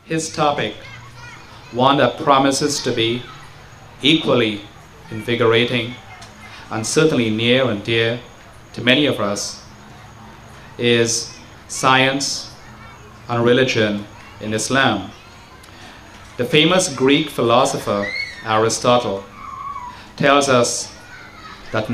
his topic, one that promises to be equally invigorating and certainly near and dear to many of us, is science and religion in Islam. The famous Greek philosopher Aristotle tells us that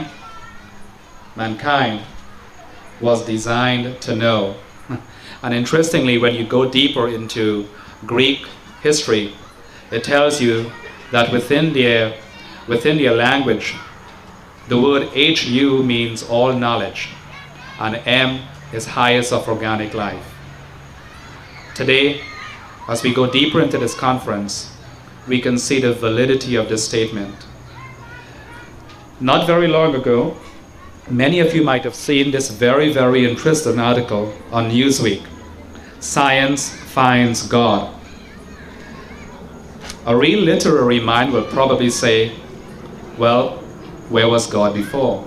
mankind was designed to know. And interestingly, when you go deeper into Greek history, it tells you that within their language, the word HU means all knowledge, and M is highest of organic life. Today, as we go deeper into this conference, we can see the validity of this statement. Not very long ago, many of you might have seen this very, very interesting article on Newsweek, Science Finds God. A real literary mind will probably say, well, where was God before?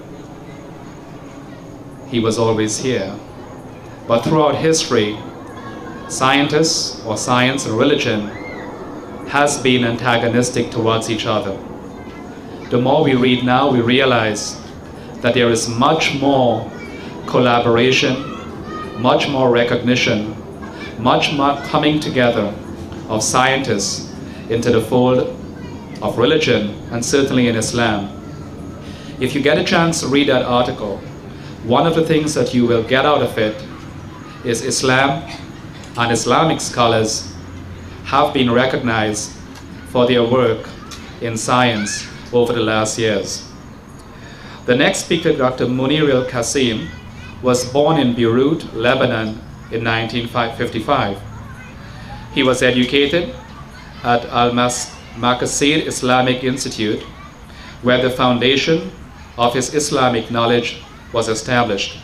He was always here. But throughout history, scientists, or science and religion, has been antagonistic towards each other. The more we read now, we realize that there is much more collaboration, much more recognition, much more coming together of scientists into the fold of religion, and certainly in Islam. If you get a chance to read that article, one of the things that you will get out of it is Islam and Islamic scholars have been recognized for their work in science over the last years. The next speaker, Dr. Munir al-Qasim, was born in Beirut, Lebanon in 1955. He was educated at Al-Maqasid Islamic Institute, where the foundation of his Islamic knowledge was established.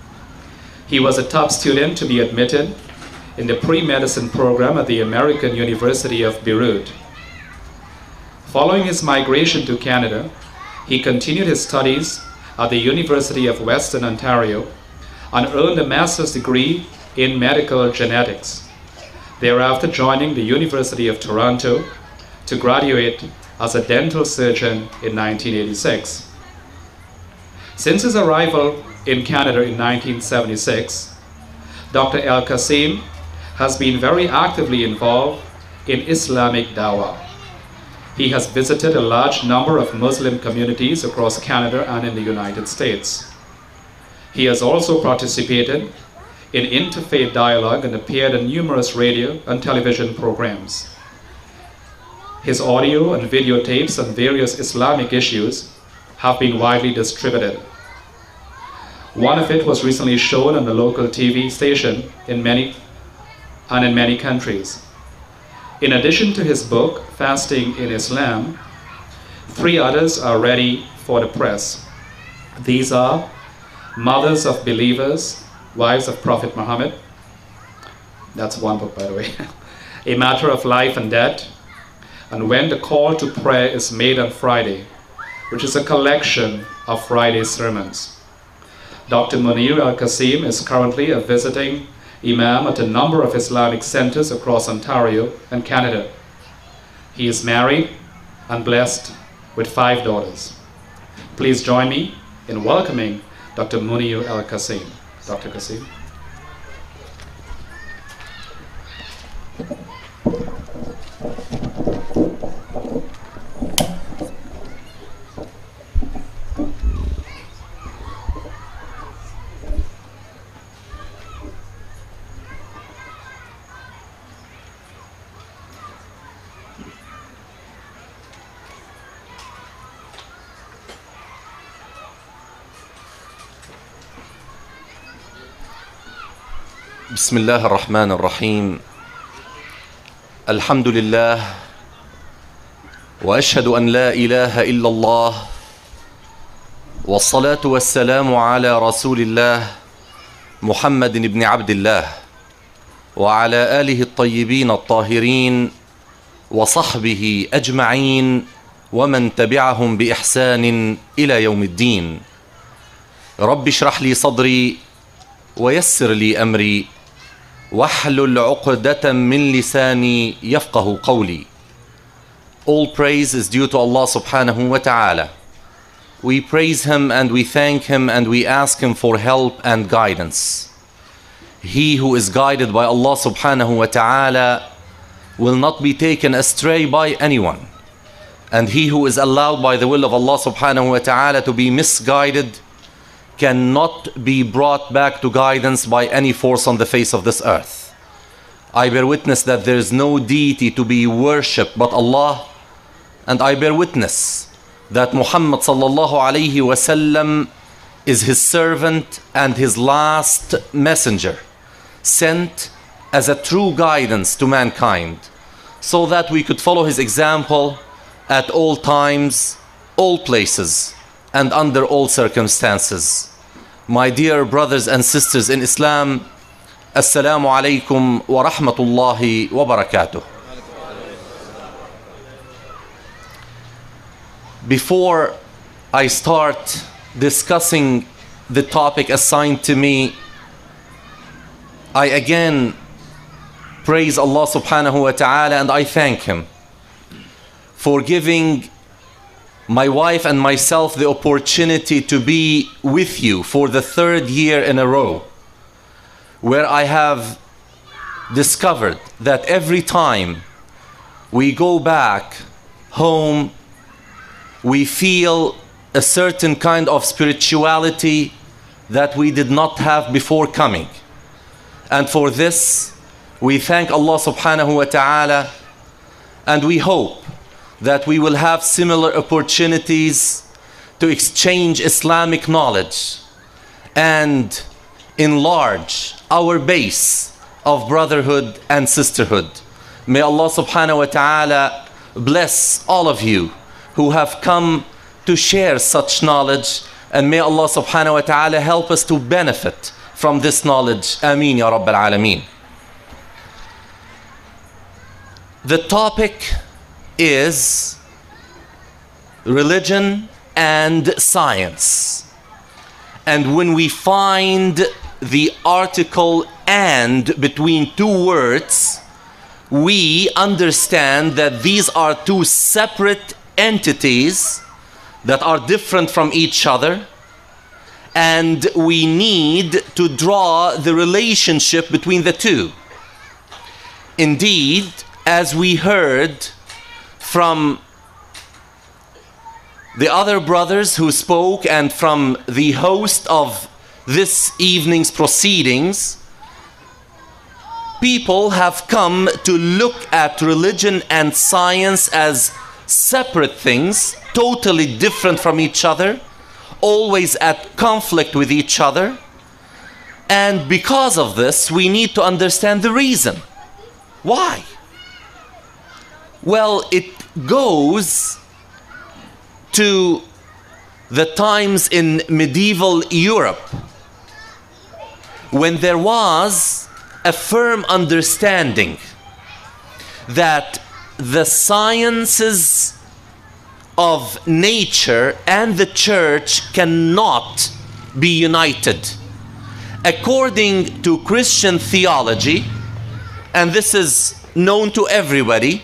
He was a top student to be admitted in the pre-medicine program at the American University of Beirut. Following his migration to Canada, he continued his studies at the University of Western Ontario and earned a master's degree in medical genetics, thereafter joining the University of Toronto to graduate as a dental surgeon in 1986. Since his arrival in Canada in 1976, Dr. al-Qasim has been very actively involved in Islamic Dawah. He has visited a large number of Muslim communities across Canada and in the United States. He has also participated in interfaith dialogue and appeared in numerous radio and television programs. His audio and videotapes on various Islamic issues have been widely distributed. One of it was recently shown on the local TV station in many countries. In addition to his book, Fasting in Islam, 3 others are ready for the press. These are Mothers of Believers, Wives of Prophet Muhammad. That's one book, by the way. A Matter of Life and Death, and When the Call to Prayer is Made on Friday, which is a collection of Friday sermons. Dr. Munir al-Qasim is currently a visiting Imam at a number of Islamic centers across Ontario and Canada. He is married and blessed with 5 daughters. Please join me in welcoming Dr. Munir al-Qasim. Dr. Qasim. بسم الله الرحمن الرحيم. الحمد لله وأشهد أن لا إله إلا الله والصلاة والسلام على رسول الله محمد بن عبد الله وعلى آله الطيبين الطاهرين وصحبه أجمعين ومن تبعهم بإحسان إلى يوم الدين. رب اشرح لي صدري ويسر لي أمري واحلل عقدة من لساني يفقه قولي. All praise is due to Allah subhanahu wa ta'ala. We praise Him and we thank Him and we ask Him for help and guidance. He who is guided by Allah subhanahu wa ta'ala will not be taken astray by anyone. And he who is allowed by the will of Allah subhanahu wa ta'ala to be misguided cannot be brought back to guidance by any force on the face of this earth. I bear witness that there is no deity to be worshipped but Allah, and I bear witness that Muhammad sallallahu alayhi wasallam is His servant and His last messenger, sent as a true guidance to mankind, so that we could follow His example at all times, all places, and under all circumstances. My dear brothers and sisters in Islam, Assalamu alaikum wa rahmatullahi wa barakatuh. Before I start discussing the topic assigned to me, I again praise Allah subhanahu wa ta'ala and I thank Him for giving my wife and myself the opportunity to be with you for the third year in a row, where I have discovered that every time we go back home, we feel a certain kind of spirituality that we did not have before coming. And for this, we thank Allah subhanahu wa ta'ala, and we hope that we will have similar opportunities to exchange Islamic knowledge and enlarge our base of brotherhood and sisterhood. May Allah subhanahu wa ta'ala bless all of you who have come to share such knowledge, and may Allah subhanahu wa ta'ala help us to benefit from this knowledge. Ameen ya Rabbal Alameen. The topic is religion and science. And when we find the article "and" between two words, we understand that these are two separate entities that are different from each other, and we need to draw the relationship between the two. Indeed, as we heard from the other brothers who spoke and from the host of this evening's proceedings, people have come to look at religion and science as separate things, totally different from each other, always at conflict with each other. And because of this, we need to understand the reason. Why? Well, it goes to the times in medieval Europe, when there was a firm understanding that the sciences of nature and the church cannot be united. According to Christian theology, and this is known to everybody,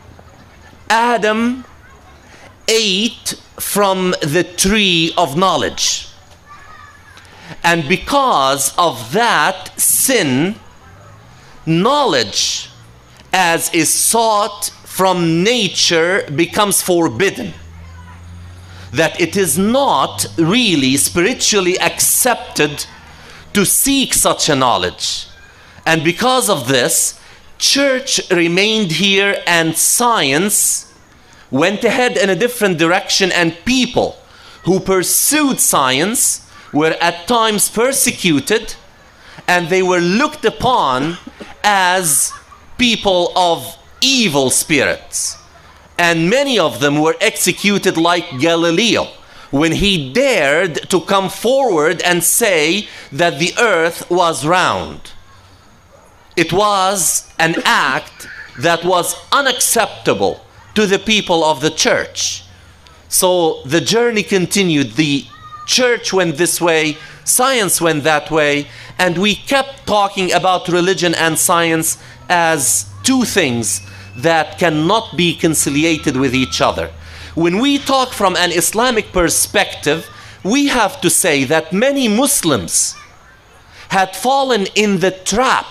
Adam ate from the tree of knowledge. And because of that sin, knowledge as is sought from nature becomes forbidden. That it is not really spiritually accepted to seek such a knowledge. And because of this, church remained here and science went ahead in a different direction, and people who pursued science were at times persecuted, and they were looked upon as people of evil spirits. And many of them were executed, like Galileo, when he dared to come forward and say that the earth was round. It was an act that was unacceptable to the people of the church. So the journey continued. The church went this way, Science went that way, and we kept talking about religion and science as two things that cannot be conciliated with each other. When we talk from an Islamic perspective, we have to say that many Muslims had fallen in the trap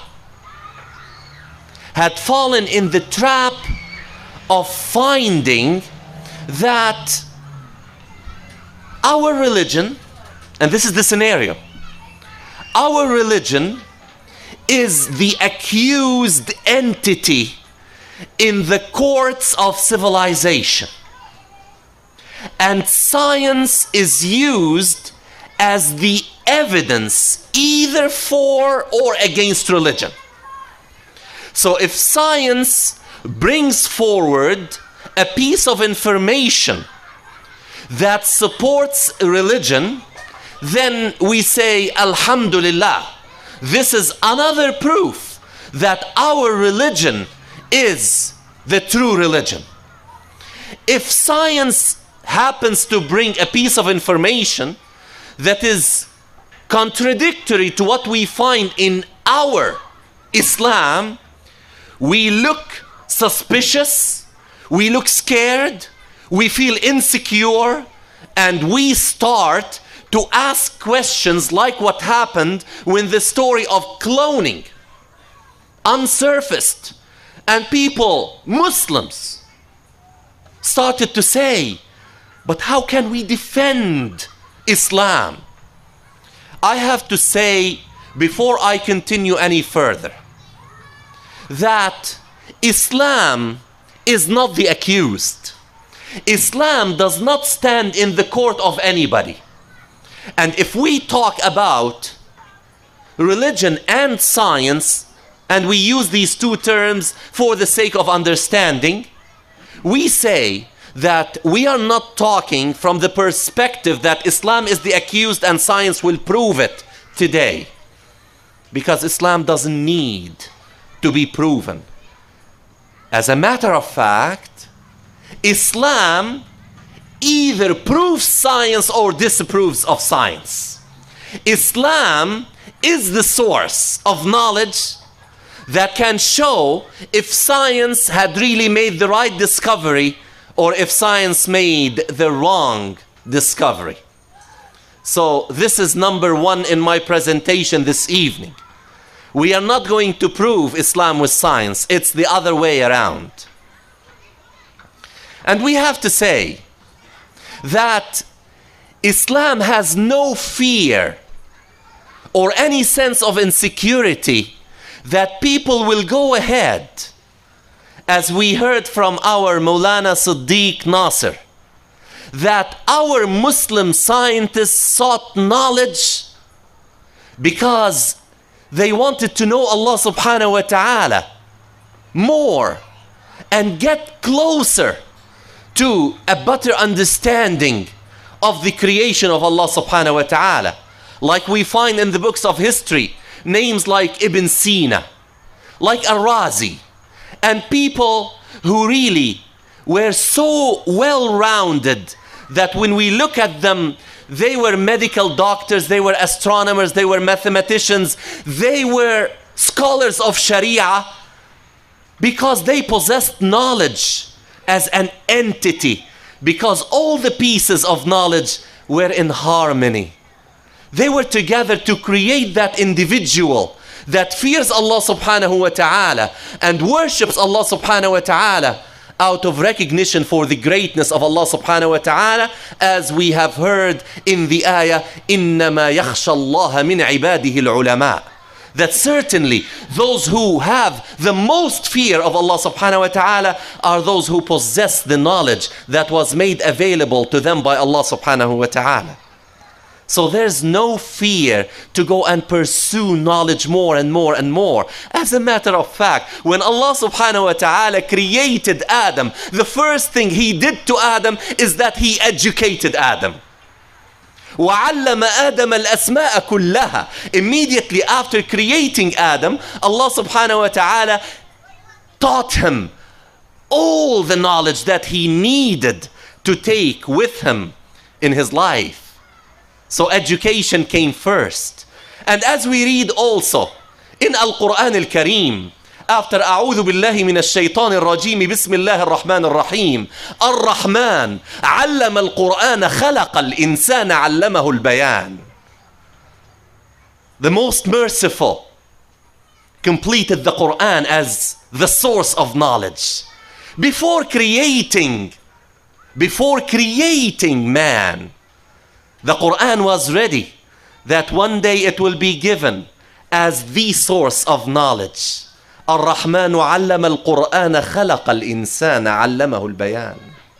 of finding that our religion, and this is the scenario, our religion is the accused entity in the courts of civilization, and science is used as the evidence either for or against religion. So if science brings forward a piece of information that supports religion, then we say, Alhamdulillah, this is another proof that our religion is the true religion. If science happens to bring a piece of information that is contradictory to what we find in our Islam, we look suspicious, we look scared, we feel insecure, and we start to ask questions like what happened when the story of cloning unsurfaced, and people, Muslims, started to say, but how can we defend Islam? I have to say, before I continue any further, that Islam is not the accused. Islam does not stand in the court of anybody. And if we talk about religion and science, and we use these two terms for the sake of understanding, we say that we are not talking from the perspective that Islam is the accused and science will prove it today. Because Islam doesn't need to be proven. As a matter of fact, Islam either proves science or disapproves of science. Islam is the source of knowledge that can show if science had really made the right discovery or if science made the wrong discovery. So this is number one in my presentation this evening. We are not going to prove Islam with science. It's the other way around. And we have to say that Islam has no fear or any sense of insecurity that people will go ahead, as we heard from our Maulana Siddiq Nasser, that our Muslim scientists sought knowledge because they wanted to know Allah subhanahu wa ta'ala more and get closer to a better understanding of the creation of Allah subhanahu wa ta'ala. Like we find in the books of history, names like Ibn Sina, like Ar-Razi, and people who really were so well-rounded that when we look at them, they were medical doctors, they were astronomers, they were mathematicians, they were scholars of Sharia, because they possessed knowledge as an entity, because all the pieces of knowledge were in harmony. They were together to create that individual that fears Allah subhanahu wa ta'ala and worships Allah subhanahu wa ta'ala out of recognition for the greatness of Allah subhanahu wa ta'ala, as we have heard in the ayah, إِنَّمَا يَخْشَى اللَّهَ مِنْ عِبَادِهِ الْعُلَمَاءِ, that certainly those who have the most fear of Allah subhanahu wa ta'ala are those who possess the knowledge that was made available to them by Allah subhanahu wa ta'ala. So there's no fear to go and pursue knowledge more and more and more. As a matter of fact, when Allah subhanahu wa ta'ala created Adam, the first thing he did to Adam is that he educated Adam. وَعَلَّمَ آدَمَ الْأَسْمَاءَ كُلَّهَا. Immediately after creating Adam, Allah subhanahu wa ta'ala taught him all the knowledge that he needed to take with him in his life. So education came first. And as we read also in Al-Quran Al-Kareem, after أعوذ بالله من الشيطان الرجيم بسم الله الرحمن الرحيم الرحمن علم القرآن خلق الإنسان علمه البيان. The most merciful completed the Quran as the source of knowledge. Before creating man, the Quran was ready that one day it will be given as the source of knowledge. الرحمن علم القرآن خلق الإنسان علمه البيان.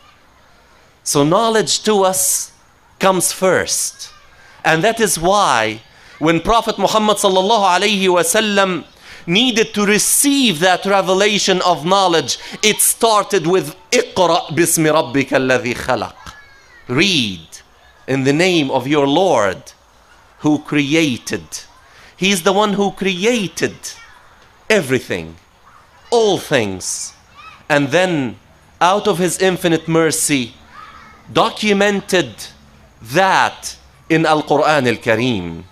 So knowledge to us comes first. And that is why when Prophet Muhammad sallallahu alayhi wasallam needed to receive that revelation of knowledge, it started with اقرأ باسم ربك الذي خلق. Read in the name of your Lord who created. He's the one who created everything, all things, and then out of his infinite mercy documented that in Al-Quran Al-Kareem.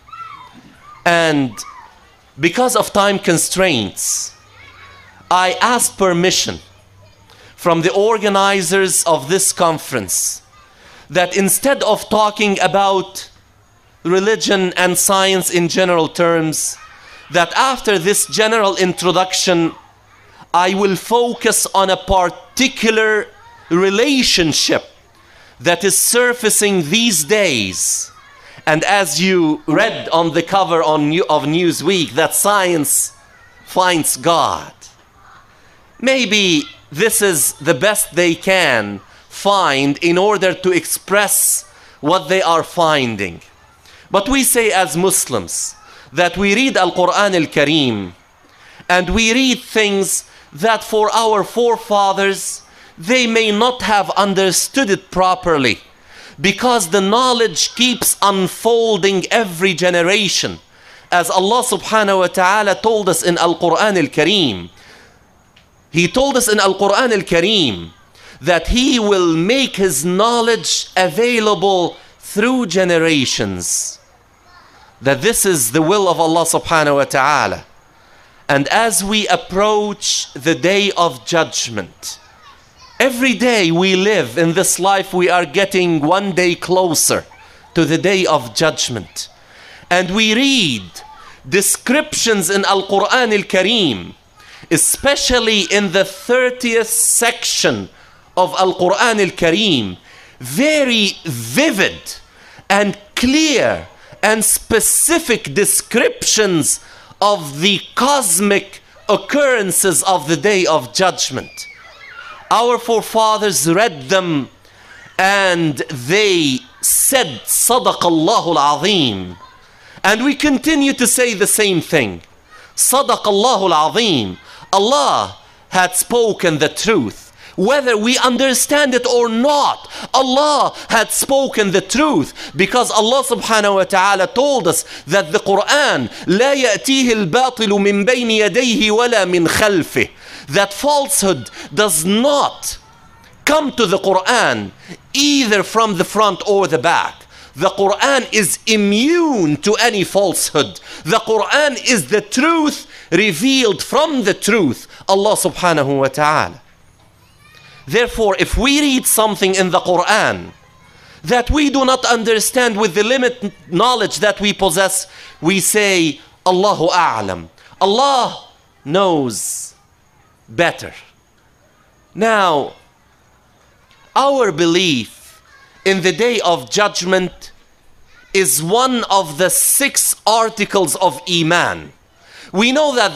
And because of time constraints, I asked permission from the organizers of this conference that instead of talking about religion and science in general terms, that after this general introduction, I will focus on a particular relationship that is surfacing these days. And as you read on the cover of Newsweek, that science finds God. Maybe this is the best they can find in order to express what they are finding. But we say as Muslims that we read Al-Quran Al-Kareem and we read things that for our forefathers they may not have understood it properly, because the knowledge keeps unfolding every generation. As Allah subhanahu wa ta'ala told us in Al-Quran Al-Kareem, He told us in Al-Quran Al-Kareem that He will make His knowledge available through generations. That this is the will of Allah subhanahu wa ta'ala. And as we approach the day of judgment, every day we live in this life, we are getting one day closer to the day of judgment. And we read descriptions in Al-Quran Al-Kareem, especially in the 30th section of Al-Quran Al-Kareem, very vivid and clear and specific descriptions of the cosmic occurrences of the day of judgment. Our forefathers read them and they said, Sadaqallahu al-Azim. And we continue to say the same thing. Sadaqallahu al-Azim. Allah had spoken the truth. Whether we understand it or not, Allah had spoken the truth, because Allah subhanahu wa ta'ala told us that the Quran لا يأتيه الباطل من بين يديه ولا من خلفه, that falsehood does not come to the Quran either from the front or the back. The Quran is immune to any falsehood. The Quran is the truth revealed from the truth, Allah subhanahu wa ta'ala. Therefore, if we read something in the Quran that we do not understand with the limited knowledge that we possess, we say, Allahu A'lam. Allah knows better. Now, our belief in the day of judgment is one of the 6 articles of Iman. We know that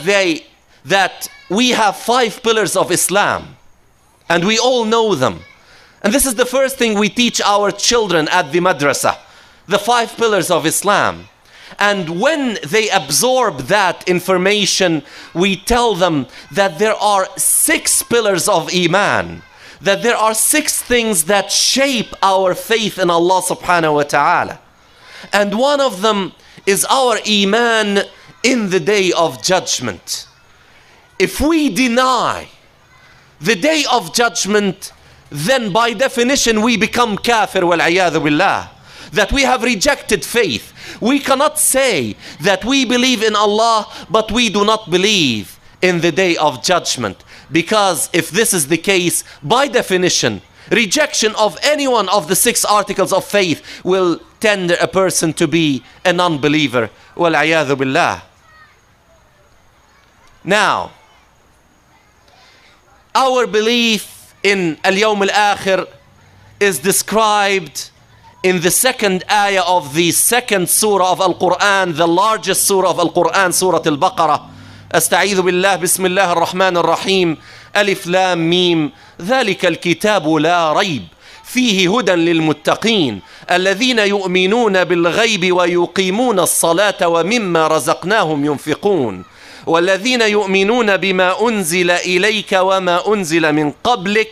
we have 5 pillars of Islam. And we all know them. And this is the first thing we teach our children at the madrasa. The 5 pillars of Islam. And when they absorb that information, we tell them that there are 6 pillars of Iman. That there are 6 things that shape our faith in Allah subhanahu wa ta'ala. And one of them is our Iman in the day of judgment. If we deny the day of judgment, then by definition we become kafir wal iyadhu billah. that we have rejected faith. We cannot say that we believe in Allah, but we do not believe in the day of judgment. Because if this is the case, by definition, rejection of any one of the 6 articles of faith will tend a person to be a non-believer. Wal-'iyadhu billah. Now, our belief in Al-Yawm Al-Akhir is described in the second ayah of the second surah of Al-Quran, the largest surah of Al-Quran, Surah Al-Baqarah. أستعيذ بالله بسم الله الرحمن الرحيم ألف لام ميم ذلك الكتاب لا ريب فيه هدى للمتقين الذين يؤمنون بالغيب ويقيمون الصلاة ومما رزقناهم ينفقون والذين يؤمنون بما أنزل إليك وما أنزل من قبلك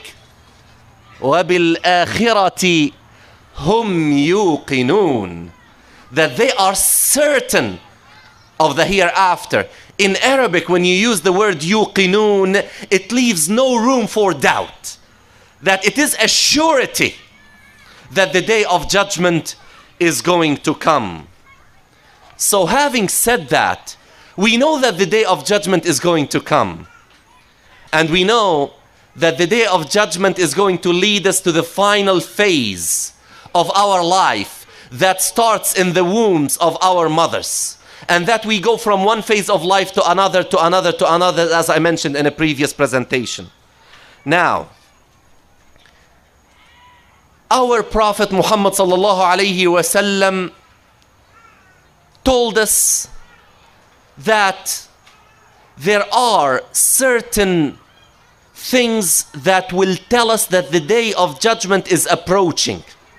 وبالآخرة هم يوقنون. That they are certain of the hereafter. In Arabic, when you use the word yuqinun, it leaves no room for doubt. That it is a surety that the day of judgment is going to come. So having said that, we know that the day of judgment is going to come. And we know that the day of judgment is going to lead us to the final phase of our life that starts in the wombs of our mothers. And that we go from one phase of life to another, to another, to another, as I mentioned in a previous presentation. Now, our Prophet Muhammad sallallahu alayhi wa sallam told us that there are certain things that will tell us that the day of judgment is approaching.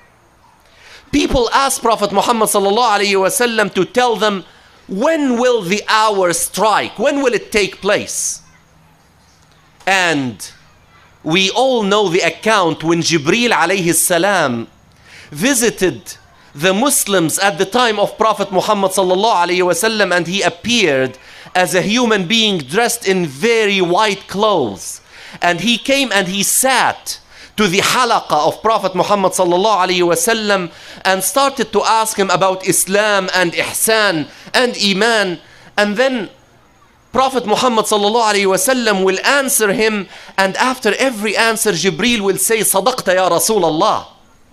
People ask Prophet Muhammad sallallahu alayhi wa sallam to tell them, when will the hour strike? When will it take place? And we all know the account when Jibreel alayhi salam visited the Muslims at the time of Prophet Muhammad sallallahu alayhi wa sallam, and he appeared as a human being dressed in very white clothes. And he came and he sat to the halaqah of Prophet Muhammad sallallahu alayhi wa sallam and started to ask him about Islam and Ihsan and Iman. And then Prophet Muhammad sallallahu alayhi wa sallam will answer him, and after every answer Jibreel will say, Sadaqta ya Rasulallah.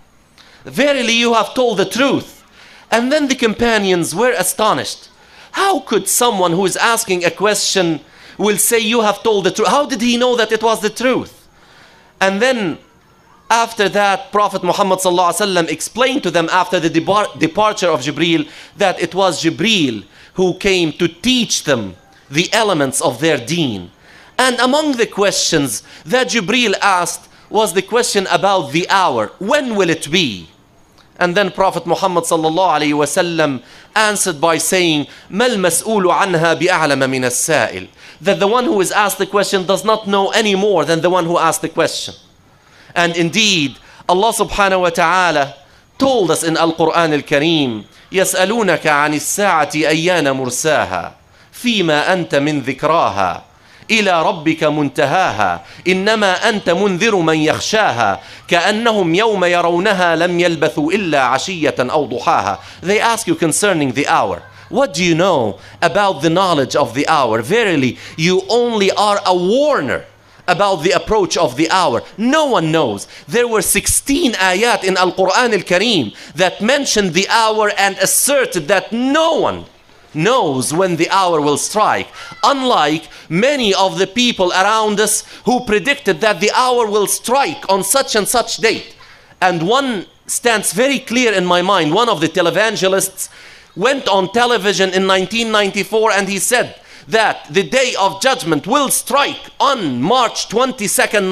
Verily you have told the truth. And then the companions were astonished. How could someone who is asking a question will say you have told the truth? How did he know that it was the truth? And then after that, Prophet Muhammad sallallahu alaihi wasallam explained to them after the departure of Jibreel that it was Jibreel who came to teach them the elements of their deen. And among the questions that Jibreel asked was the question about the hour. When will it be? And then Prophet Muhammad sallallahu alaihi wasallam answered by saying, "Mal mas'ulu anha bi'a'lama min as-sa'il." That the one who is asked the question does not know any more than the one who asked the question. And indeed, Allah subhanahu wa ta'ala told us in Al-Quran Al-Kareem, يَسْأَلُونَكَ عَنِ السَّاعَةِ أَيَّانَ مُرْسَاهَا فِيمَا أَنْتَ مِنْ ذِكْرَاهَا إِلَى رَبِّكَ مُنْتَهَاهَا إِنَّمَا أَنْتَ مُنْذِرُ مَنْ يَخْشَاهَا كَأَنَّهُمْ يَوْمَ يَرَوْنَهَا لَمْ يَلْبَثُوا إِلَّا عَشِيَّةً أَوْ ضُحَاهَا. They ask you concerning the hour. What do you know about the knowledge of the hour? Verily, you only are a warner about the approach of the hour. No one knows. There were 16 ayat in Al-Quran Al-Kareem that mentioned the hour and asserted that no one knows when the hour will strike. Unlike many of the people around us who predicted that the hour will strike on such and such date. And one stands very clear in my mind. One of the televangelists went on television in 1994 and he said that the day of judgment will strike on March 22nd,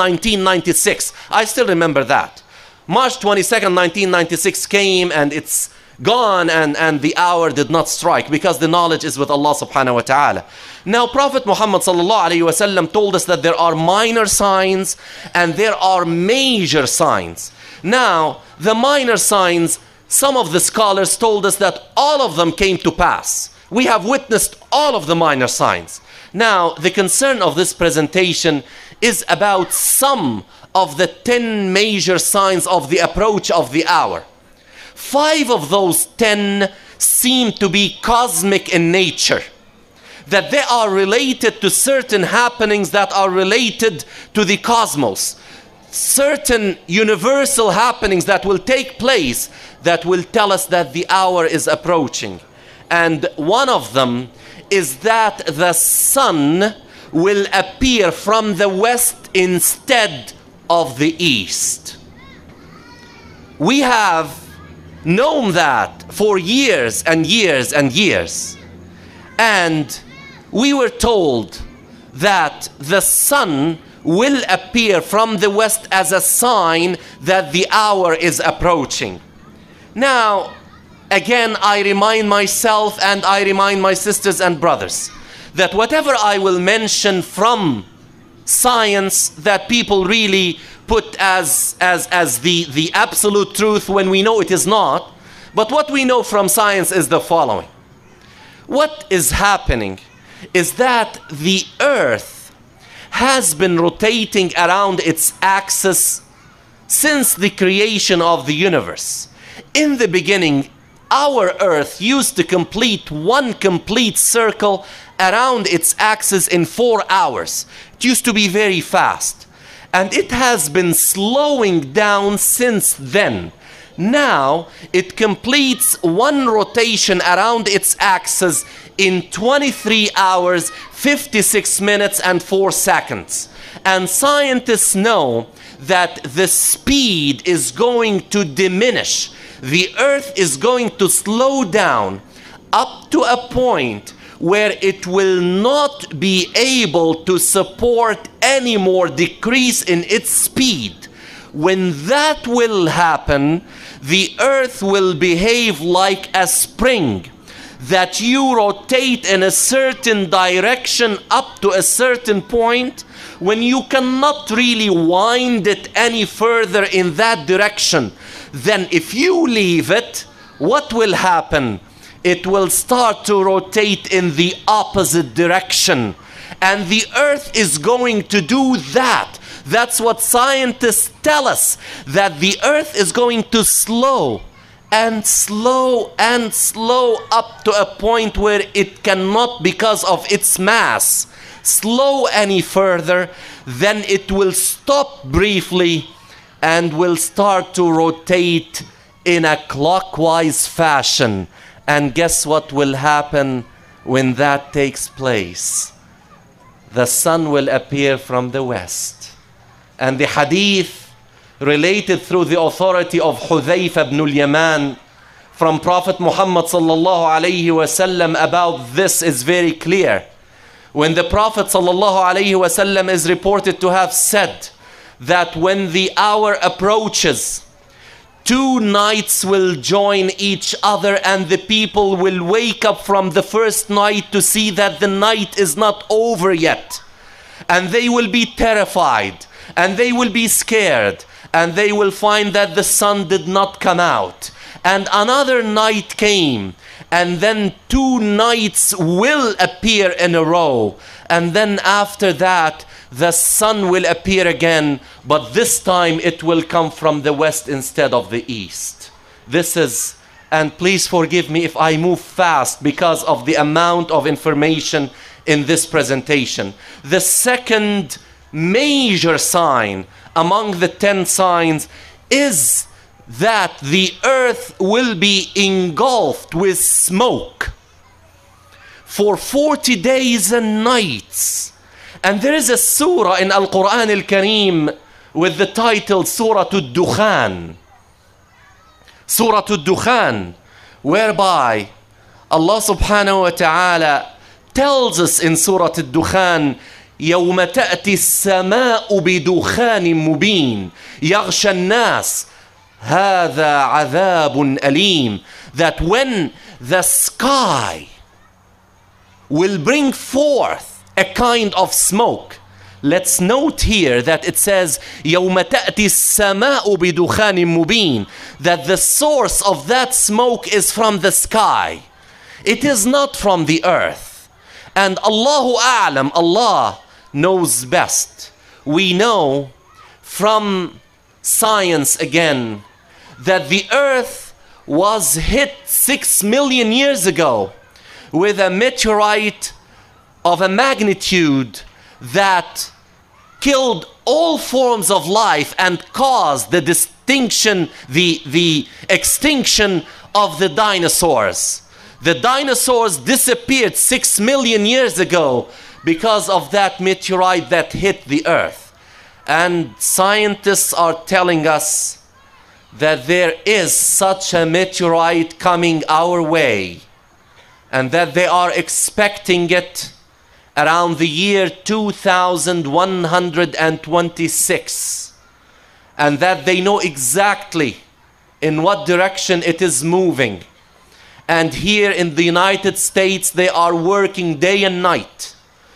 1996. I still remember that. March 22nd, 1996 came and it's gone, and the hour did not strike because the knowledge is with Allah subhanahu wa ta'ala. Now Prophet Muhammad sallallahu alayhi wa sallam told us that there are minor signs and there are major signs. Now the minor signs, some of the scholars told us that all of them came to pass. We have witnessed all of the minor signs. Now, the concern of this presentation is about some of the 10 major signs of the approach of the hour. 5 of those 10 seem to be cosmic in nature, that they are related to certain happenings that are related to the cosmos, certain universal happenings that will take place that will tell us that the hour is approaching. And one of them is that the sun will appear from the west instead of the east. We have known that for years and years and years. And we were told that the sun will appear from the west as a sign that the hour is approaching. Now, again, I remind myself and I remind my sisters and brothers that whatever I will mention from science that people really put as the absolute truth when we know it is not, but what we know from science is the following. What is happening is that the earth has been rotating around its axis since the creation of the universe. In the beginning, our earth used to complete one complete circle around its axis in 4 hours. It used to be very fast. And it has been slowing down since then. Now it completes one rotation around its axis in 23 hours, 56 minutes and 4 seconds. And scientists know that the speed is going to diminish. The earth is going to slow down up to a point where it will not be able to support any more decrease in its speed. When that will happen, the earth will behave like a spring, that you rotate in a certain direction up to a certain point when you cannot really wind it any further in that direction. Then if you leave it, what will happen? It will start to rotate in the opposite direction. And the earth is going to do that. That's what scientists tell us, that the earth is going to slow and slow and slow up to a point where it cannot, because of its mass, slow any further. Then it will stop briefly and will start to rotate in a clockwise fashion. And guess what will happen when that takes place? The sun will appear from the west. And the hadith related through the authority of Hudhayfa ibn al-Yaman from Prophet Muhammad sallallahu alayhi wasallam about this is very clear. When the Prophet sallallahu alayhi wasallam is reported to have said that when the hour approaches, 2 nights will join each other and the people will wake up from the first night to see that the night is not over yet. And they will be terrified and they will be scared and they will find that the sun did not come out. And another night came, and then 2 nights will appear in a row. And then after that, the sun will appear again, but this time it will come from the west instead of the east. This is, and please forgive me if I move fast because of the amount of information in this presentation. The second major sign among the 10 signs is that the earth will be engulfed with smoke for 40 days and nights. And there is a surah in Al-Quran Al-Kareem with the title Surah Ad-Dukhan. Surah Ad-Dukhan, whereby Allah subhanahu wa ta'ala tells us in Surah Ad-Dukhan, يوم تأتي السماء بدخان مبين يغشى الناس هذا عذاب أليم, that when the sky will bring forth a kind of smoke. Let's note here that it says يوم تأتي السماء بدخان مبين, that the source of that smoke is from the sky. It is not from the earth. And Allahu A'lam, Allah knows best. We know from science again that the earth was hit 6 million years ago with a meteorite of a magnitude that killed all forms of life and caused the extinction of the dinosaurs. The dinosaurs disappeared 6 million years ago because of that meteorite that hit the earth. And scientists are telling us that there is such a meteorite coming our way, and that they are expecting it around the year 2126, and that they know exactly in what direction it is moving. And here in the United States, they are working day and night,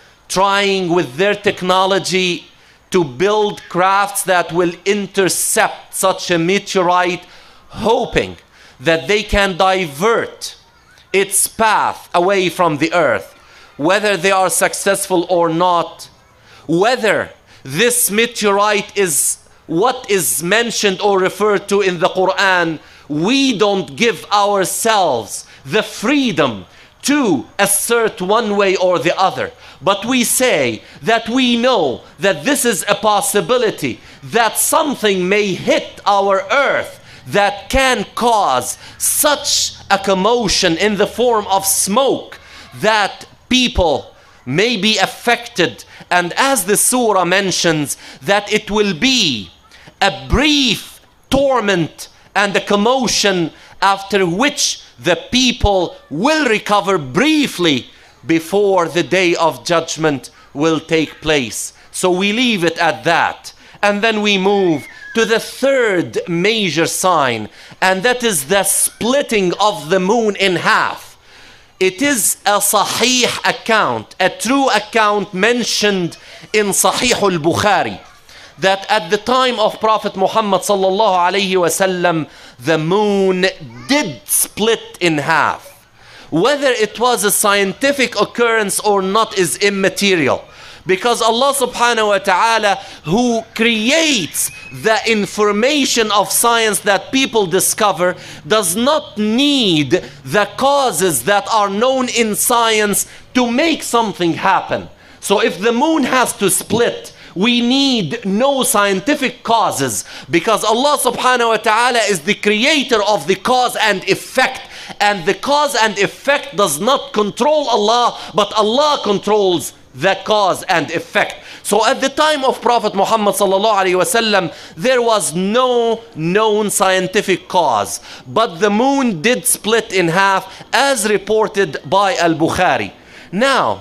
trying with their technology to build crafts that will intercept such a meteorite, hoping that they can divert its path away from the earth. Whether they are successful or not, whether this meteorite is what is mentioned or referred to in the Quran, we don't give ourselves the freedom to assert one way or the other. But we say that we know that this is a possibility, that something may hit our earth that can cause such a commotion in the form of smoke that people may be affected. And as the surah mentions, that it will be a brief torment and a commotion, after which the people will recover briefly before the day of judgment will take place. So we leave it at that. And then we move to the third major sign, and that is the splitting of the moon in half. It is a sahih account, a true account mentioned in Sahih al-Bukhari, that at the time of Prophet Muhammad sallallahu alayhi wasallam, the moon did split in half. Whether it was a scientific occurrence or not is immaterial, because Allah subhanahu wa ta'ala, who creates the information of science that people discover, does not need the causes that are known in science to make something happen. So if the moon has to split, we need no scientific causes, because Allah subhanahu wa ta'ala is the creator of the cause and effect. And the cause and effect does not control Allah, but Allah controls the cause and effect. So at the time of Prophet Muhammad sallallahu alaihi wasallam, there was no known scientific cause, but the moon did split in half, as reported by Al-Bukhari. Now,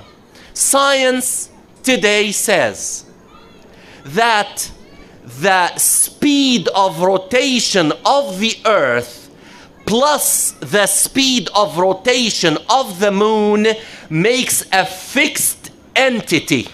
science today says that the speed of rotation of the earth plus the speed of rotation of the moon makes a fixed entity,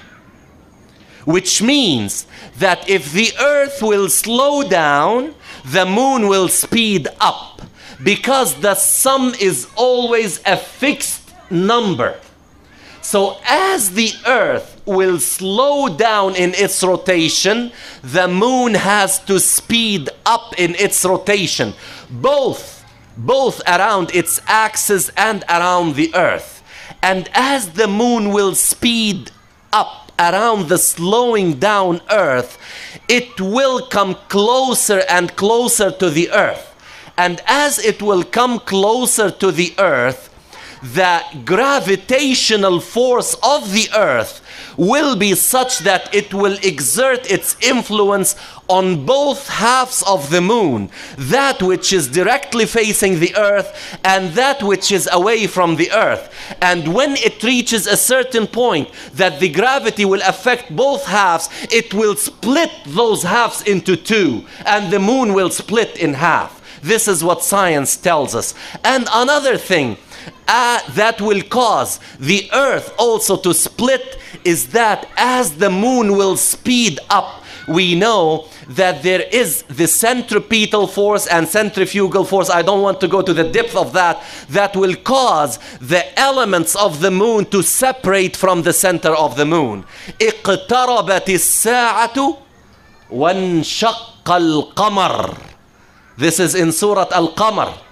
which means that if the earth will slow down, the moon will speed up, because the sum is always a fixed number. So as the earth will slow down in its rotation, the moon has to speed up in its rotation, both around its axis and around the earth. And as the moon will speed up around the slowing down earth, it will come closer and closer to the earth. And as it will come closer to the earth, the gravitational force of the earth will be such that it will exert its influence on both halves of the moon, that which is directly facing the earth and that which is away from the earth. And when it reaches a certain point that the gravity will affect both halves, it will split those halves into two, and the moon will split in half. This is what science tells us. And another thing that will cause the earth also to split is that as the moon will speed up, we know that there is the centripetal force and centrifugal force. I don't want to go to the depth of that. That will cause the elements of the moon to separate from the center of the moon. اقتربت الساعة وانشق القمر. This is in Surah Al-Qamar.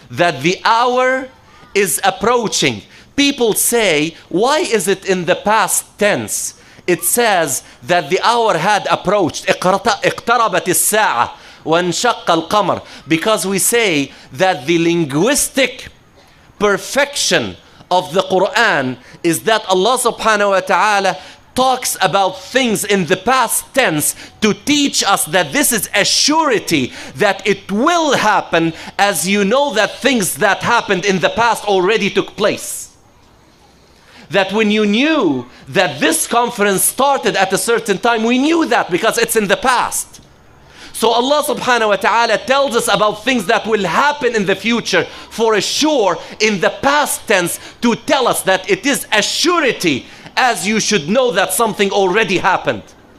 that the hour is approaching. People say, why is it in the past tense? It says that the hour had approached. اقتربت الساعة وانشق القمر. Because we say that the linguistic perfection of the Quran is that Allah subhanahu wa ta'ala talks about things in the past tense to teach us that this is a surety that it will happen, as you know that things that happened in the past already took place. That when you knew that this conference started at a certain time, we knew that because it's in the past. So Allah subhanahu wa ta'ala tells us about things that will happen in the future for a sure in the past tense to tell us that it is a surety, as you should know that something already happened.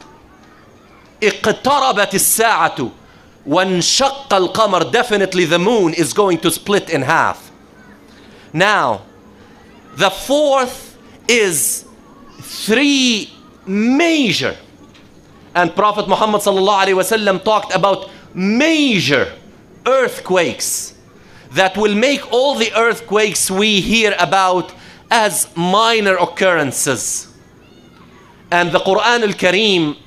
اقتربت الساعة وانشق القمر. Definitely the moon is going to split in half. Now, the fourth is three major. And Prophet Muhammad sallallahu alaihi wasallam talked about major earthquakes that will make all the earthquakes we hear about as minor occurrences. And the Quran al-Kareem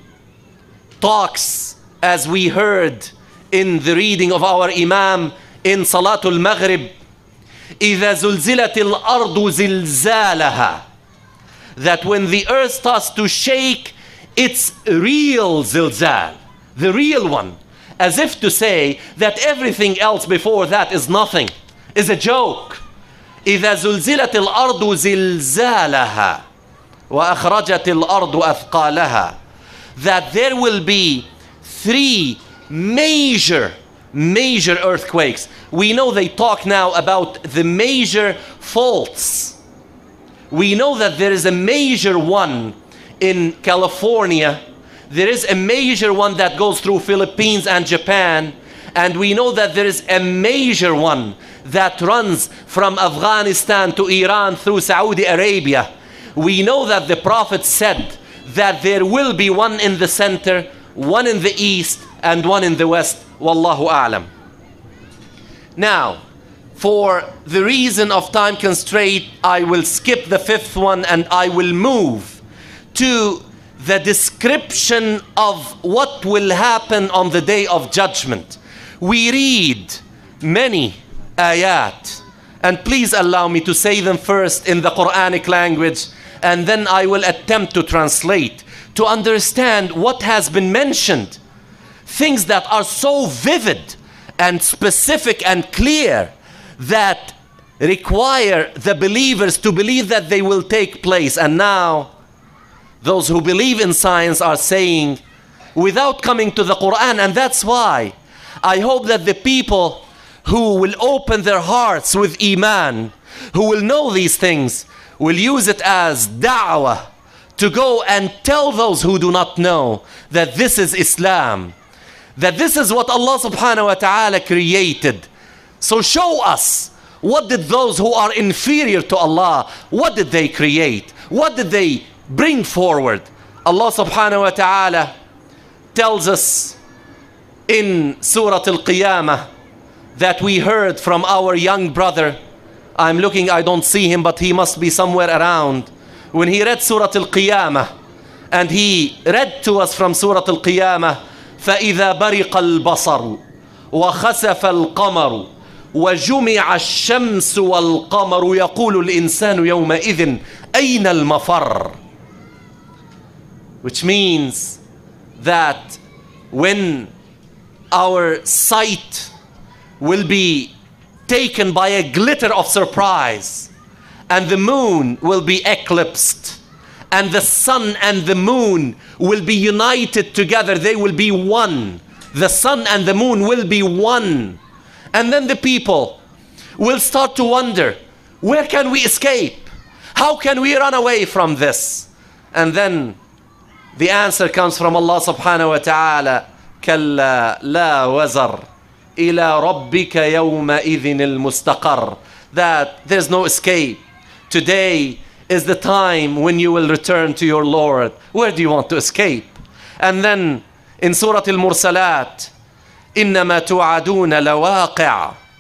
talks, as we heard in the reading of our Imam in Salatul Maghrib, إِذَا زُلْزِلَتِ الْأَرْضُ زِلْزَالَهَا, that when the earth starts to shake, it's real zilzal, the real one, as if to say that everything else before that is nothing, is a joke. إذا زلزلت الأرض زلزالها وأخرجت الأرض أثقالها. That there will be three major earthquakes. We know they talk now about the major faults. We know that there is a major one in California. There is a major one that goes through Philippines and Japan. And we know that there is a major one that runs from Afghanistan to Iran through Saudi Arabia. We know that the Prophet said that there will be one in the center, one in the east, and one in the west. Wallahu a'lam. Now, for the reason of time constraint, I will skip the fifth one and I will move to the description of what will happen on the day of judgment. We read many ayat, and please allow me to say them first in the Quranic language, and then I will attempt to translate to understand what has been mentioned. Things that are so vivid and specific and clear that require the believers to believe that they will take place. And now those who believe in science are saying without coming to the Quran, and that's why I hope that the people who will open their hearts with Iman, who will know these things, will use it as da'wah to go and tell those who do not know that this is Islam, that this is what Allah subhanahu wa ta'ala created. So show us, what did those who are inferior to Allah, what did they create? What did they bring forward? Allah subhanahu wa ta'ala tells us in Surah Al-Qiyamah that we heard from our young brother. I'm looking, I don't see him, but he must be somewhere around. When he read Surah Al-Qiyamah, and he read to us from Surah Al-Qiyamah, فَإِذَا بَرِقَ الْبَصَرُ وَخَسَفَ الْقَمَرُ وَجُمِعَ الشَّمْسُ وَالْقَمَرُ يَقُولُ الْإِنسَانُ يَوْمَئِذٍ أَيْنَ الْمَفَرُّ. Which means that when our sight will be taken by a glitter of surprise, and the moon will be eclipsed, and the sun and the moon will be united together, they will be one. The sun and the moon will be one. And then the people will start to wonder, where can we escape? How can we run away from this? And then the answer comes from Allah subhanahu wa ta'ala, كَلَّا لَا وَزَرْ إِلَى رَبِّكَ يَوْمَئِذٍ الْمُسْتَقَرِّ. That there's no escape. Today is the time when you will return to your Lord. Where do you want to escape? And then in Surah Al-Mursalat, إِنَّمَا تُوعَدُونَ لَوَاقِعٌ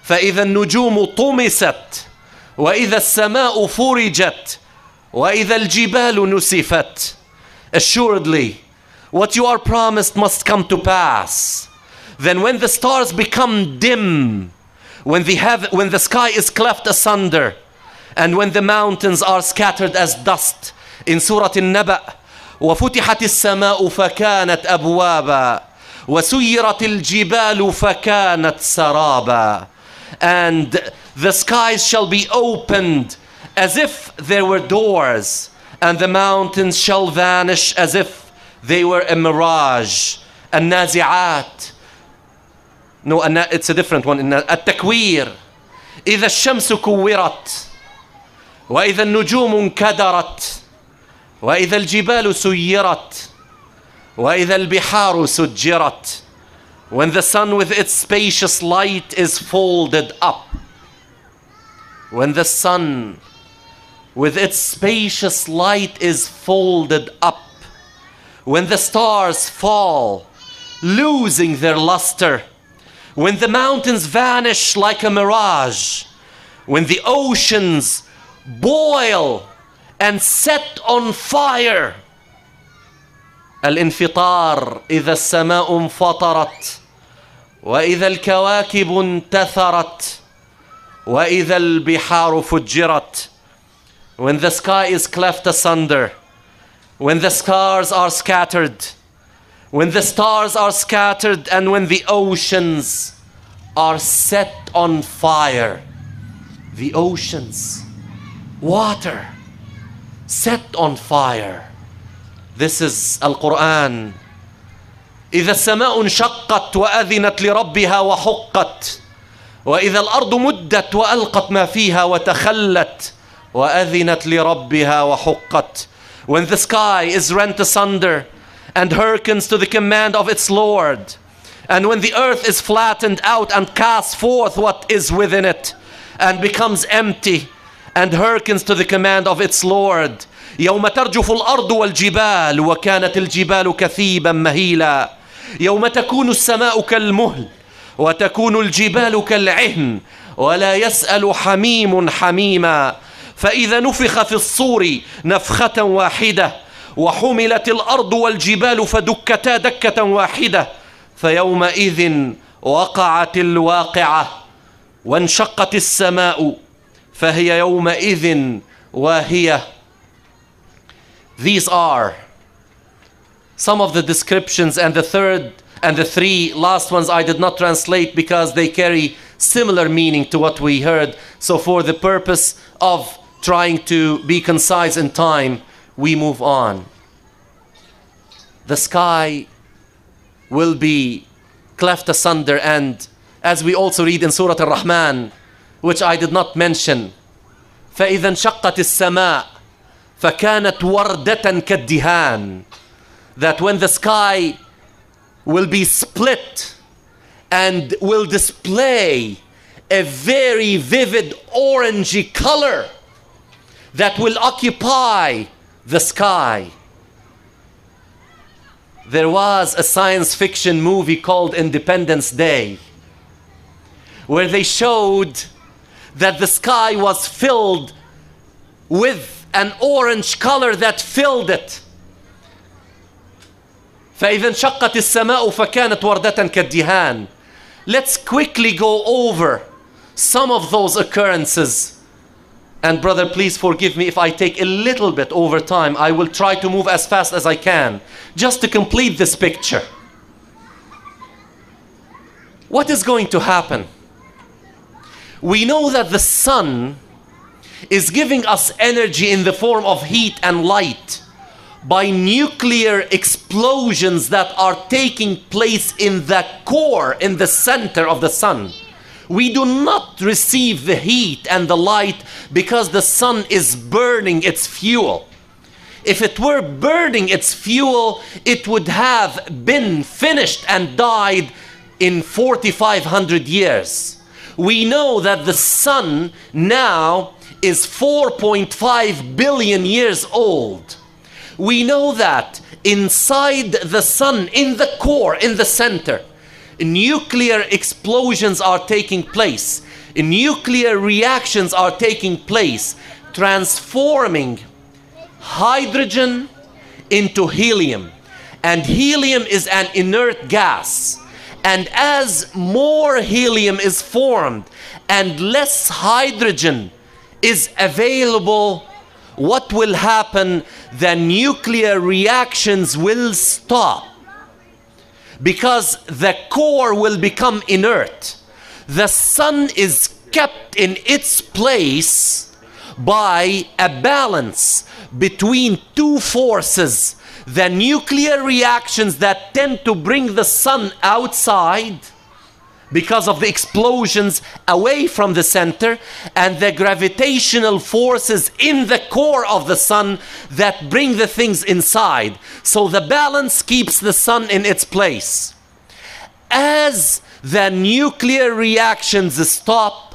فإذا النجوم طمست وإذا السماء فرجت وإذا الجبال نسفت. Assuredly, what you are promised must come to pass. Then when the stars become dim, when the sky is cleft asunder, and when the mountains are scattered as dust, in Surah An-Naba, وفتحت السماء فكانت أبوابا وسيرت الجبال فكانت سرابا. And the skies shall be opened as if there were doors, and the mountains shall vanish as if they were a mirage. النازعات. No, it's a different one. التكوير. إذا الشمس كورت وإذا النجوم انكدرت وإذا الجبال سيرت وإذا البحار سجرت. When the sun with its spacious light is folded up. When the sun with its spacious light is folded up. When the stars fall, losing their luster. When the mountains vanish like a mirage. When the oceans boil and set on fire. الانفطار إذا السماء انفطرت وإذا الكواكب انتثرت وإذا البحار فجرت. When the sky is cleft asunder, when the stars are scattered, when the stars are scattered, and when the oceans are set on fire. The oceans, water, set on fire. This is Al-Quran. إذا السماء انشقت وأذنت لربها وحقت وإذا الأرض مدت وألقت ما فيها وتخلت وأذنت لربها وحقت. When the sky is rent asunder and hearkens to the command of its Lord, and when the earth is flattened out and casts forth what is within it and becomes empty and hearkens to the command of its Lord. يوم ترجف الأرض والجبال وكانت الجبال كثيبا مهيلا. يوم تكون السماء كالمهل وتكون الجبال كالعهن ولا يسأل حميم حميما. فإذا نفخ في الصور نفخة واحدة وحملت الأرض والجبال فدكتا دكة واحدة فيومئذ وقعت الواقعة وانشقت السماء فهي يومئذ واهية. These are some of the descriptions, and the third and the three last ones I did not translate because they carry similar meaning to what we heard. So for the purpose of trying to be concise in time, we move on. The sky will be cleft asunder, and as we also read in Surah Al-Rahman, which I did not mention, فَإِذَا انشَقَّتِ السَّمَاء فَكَانَتْ وَرْدَةً كَالدِّهَانِ. That when the sky will be split and will display a very vivid orangey color that will occupy the sky. There was a science fiction movie called Independence Day, where they showed that the sky was filled with an orange color that filled it. فإذا انشقت السماء فكانت وردة كالدهان. Let's quickly go over some of those occurrences. And brother, please forgive me if I take a little bit over time. I will try to move as fast as I can, just to complete this picture. What is going to happen? We know that the sun is giving us energy in the form of heat and light by nuclear explosions that are taking place in the core, in the center of the sun. We do not receive the heat and the light because the sun is burning its fuel. If it were burning its fuel, it would have been finished and died in 4,500 years. We know that the sun now is 4.5 billion years old. We know that inside the sun, in the core, in the center, nuclear explosions are taking place. nuclear reactions are taking place, transforming hydrogen into helium. And helium is an inert gas. And as more helium is formed and less hydrogen is available, what will happen? The nuclear reactions will stop, because the core will become inert. The sun is kept in its place by a balance between two forces: the nuclear reactions that tend to bring the sun outside because of the explosions away from the center, and the gravitational forces in the core of the sun that bring the things inside. So the balance keeps the sun in its place. As the nuclear reactions stop,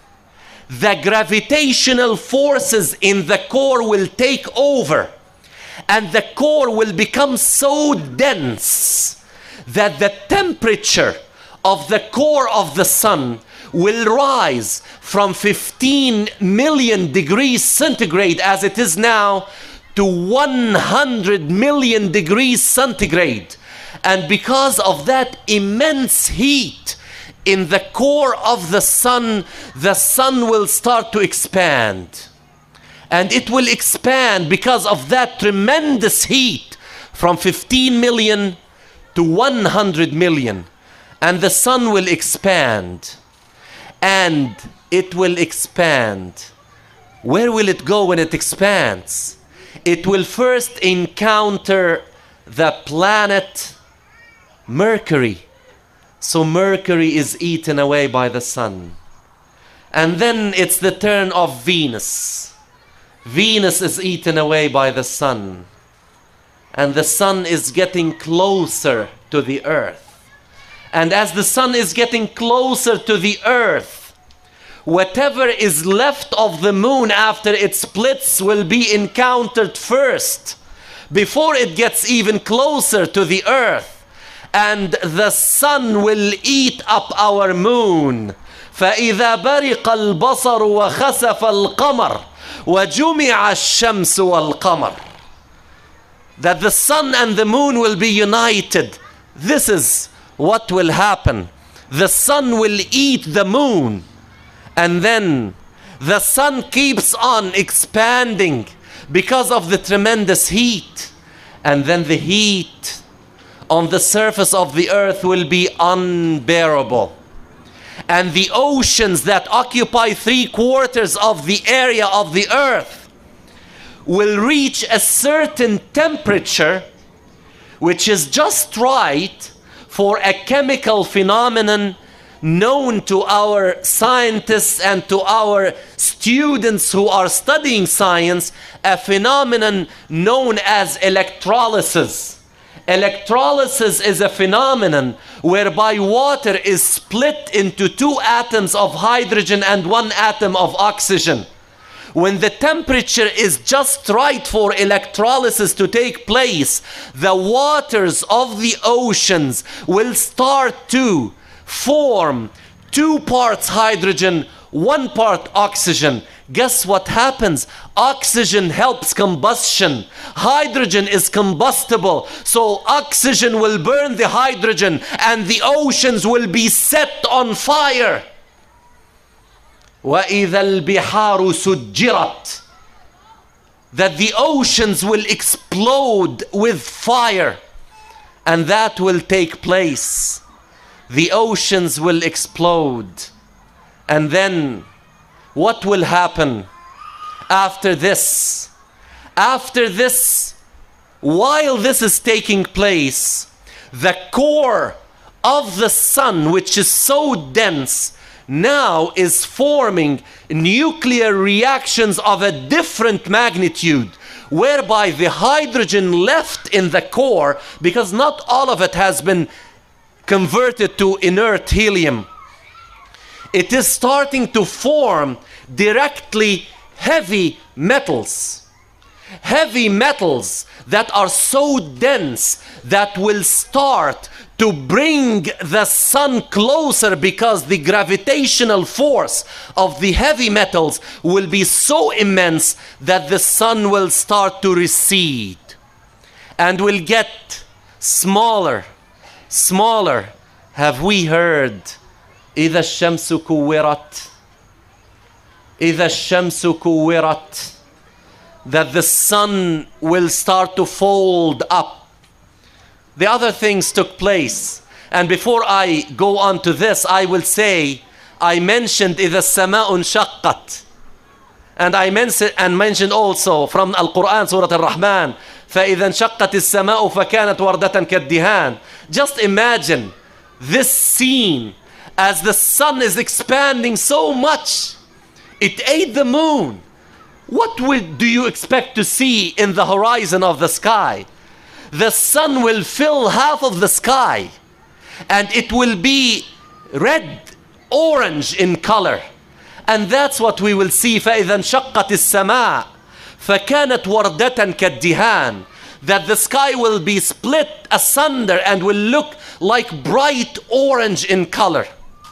the gravitational forces in the core will take over, and the core will become so dense that the temperature of the core of the sun will rise from 15 million degrees centigrade as it is now to 100 million degrees centigrade. And because of that immense heat in the core of the sun will start to expand. And it will expand because of that tremendous heat from 15 million to 100 million. And the sun will expand. And it will expand. Where will it go when it expands? It will first encounter the planet Mercury. So Mercury is eaten away by the sun. And then it's the turn of Venus. Venus is eaten away by the sun. And the sun is getting closer to the earth. And as the sun is getting closer to the earth, whatever is left of the moon after it splits will be encountered first, before it gets even closer to the earth. And the sun will eat up our moon. فَإِذَا بَرِقَ الْبَصَرُ وَخَسَفَ الْقَمَرُ وَجُمِعَ الشَّمْسُ وَالْقَمَرُ. That the sun and the moon will be united. This is what will happen. The sun will eat the moon, and then the sun keeps on expanding because of the tremendous heat, and then the heat on the surface of the earth will be unbearable, and the oceans that occupy 3/4 of the area of the earth will reach a certain temperature which is just right for a chemical phenomenon known to our scientists and to our students who are studying science, a phenomenon known as electrolysis. Electrolysis is a phenomenon whereby water is split into 2 atoms of hydrogen and 1 atom of oxygen. When the temperature is just right for electrolysis to take place, the waters of the oceans will start to form 2 parts hydrogen, 1 part oxygen. Guess what happens? Oxygen helps combustion. Hydrogen is combustible. So oxygen will burn the hydrogen and the oceans will be set on fire. وَإِذَا الْبِحَارُ سُجِّرَتْ. That the oceans will explode with fire. And that will take place. The oceans will explode. And then what will happen after this? After this, while this is taking place, the core of the sun, which is so dense, now is forming nuclear reactions of a different magnitude, whereby the hydrogen left in the core, because not all of it has been converted to inert helium, it is starting to form directly heavy metals. heavy metals that are so dense that will start to bring the sun closer, because the gravitational force of the heavy metals will be so immense that the sun will start to recede and will get smaller, smaller. Have we heard إذا الشمس كورت? إذا الشمس كورت, that the sun will start to fold up. The other things took place. And before I go on to this, I will say, I mentioned إذا السماء انشقت. And I mentioned also from Al-Quran, Surah Al-Rahman, فإذا انشقت السماء فكانت وردة كالدهان. Just imagine this scene as the sun is expanding so much. It ate the moon. What do you expect to see in the horizon of the sky? The sun will fill half of the sky, and it will be red, orange in color. And that's what we will see. فَإِذَا انشَقَّتِ السَّمَاء فَكَانَتْ وَرْدَةً كَالدِّهَانِ, that the sky will be split asunder and will look like bright orange in color.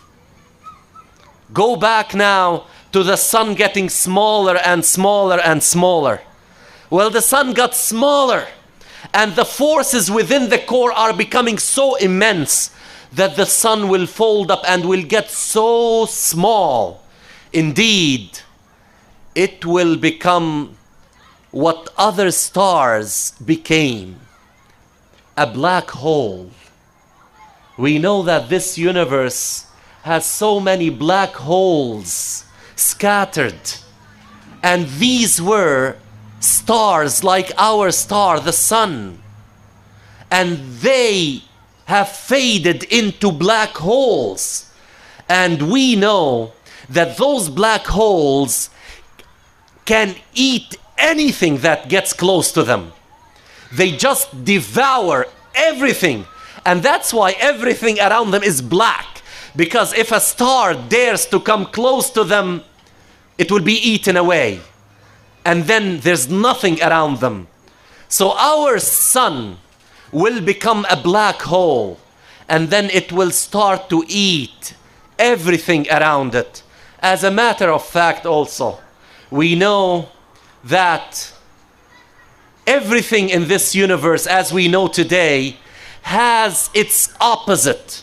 Go back now to the sun getting smaller and smaller and smaller. Well, the sun got smaller, and the forces within the core are becoming so immense that the sun will fold up and will get so small. Indeed, it will become what other stars became, a black hole. We know that this universe has so many black holes scattered, and these were stars like our star, the sun, and they have faded into black holes. And we know that those black holes can eat anything that gets close to them. They just devour everything, and that's why everything around them is black, because if a star dares to come close to them, it will be eaten away, and then there's nothing around them. So our sun will become a black hole, and then it will start to eat everything around it. As a matter of fact, also, we know that everything in this universe, as we know today, has its opposite.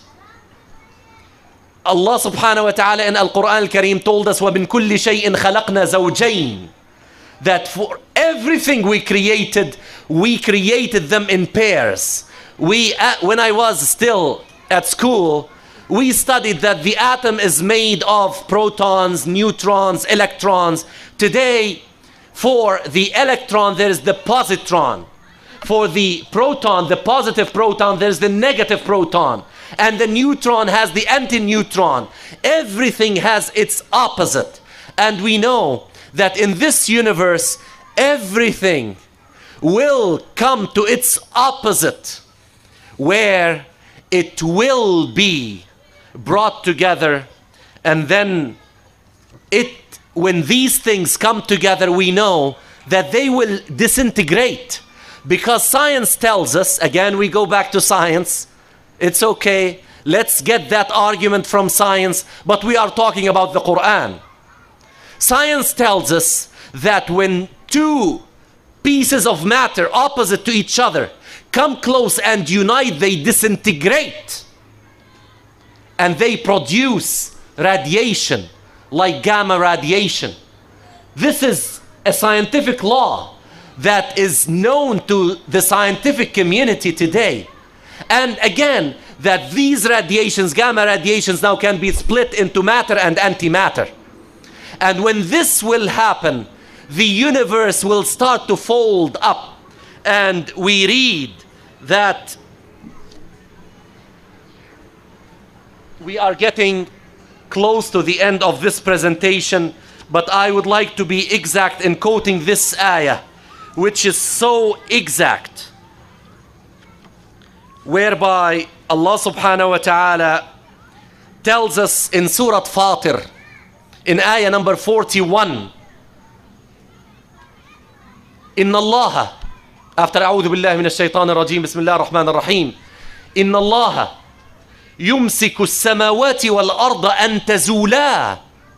Allah subhanahu wa ta'ala in Al-Quran Al-Kareem told us, وَمِن كُلِّ شَيْءٍ خَلَقْنَا زَوْجَيْنِ, that for everything we created them in pairs. When I was still at school, we studied that the atom is made of protons, neutrons, electrons. Today, for the electron, there is the positron. For the proton, the positive proton, there's the negative proton. And the neutron has the anti-neutron. Everything has its opposite. And we know that in this universe, everything will come to its opposite, where it will be brought together. And then when these things come together, we know that they will disintegrate, because science tells us, again we go back to science, it's okay, let's get that argument from science, but we are talking about the Quran. Science tells us that when two pieces of matter opposite to each other come close and unite, they disintegrate and they produce radiation like gamma radiation. This is a scientific law that is known to the scientific community today. And again, that these radiations, gamma radiations, now can be split into matter and antimatter. And when this will happen, the universe will start to fold up. And we read that we are getting close to the end of this presentation, but I would like to be exact in quoting this ayah, which is so exact, whereby Allah subhanahu wa ta'ala tells us in Surah Fatir, in ayah number 41, إن الله, after أعوذ بالله من الشيطان الرجيم بسم الله الرحمن الرحيم, إن الله يمسك السماوات والأرض أن تزولا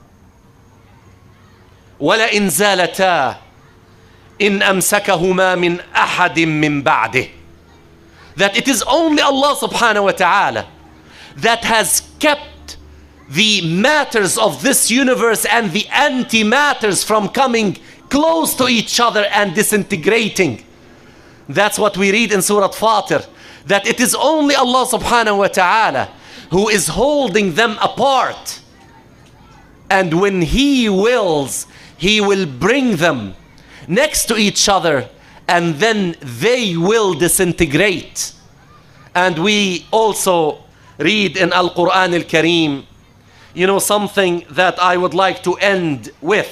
ولئن زالتا إن أمسكهما من أحد من بعده. That it is only Allah subhanahu wa ta'ala that has kept the matters of this universe and the antimatters from coming close to each other and disintegrating. That's what we read in Surah Fatir, that it is only Allah subhanahu wa ta'ala who is holding them apart, and when He wills, He will bring them next to each other and then they will disintegrate. And we also read in Al-Quran Al-Kareem, you know, something that I would like to end with.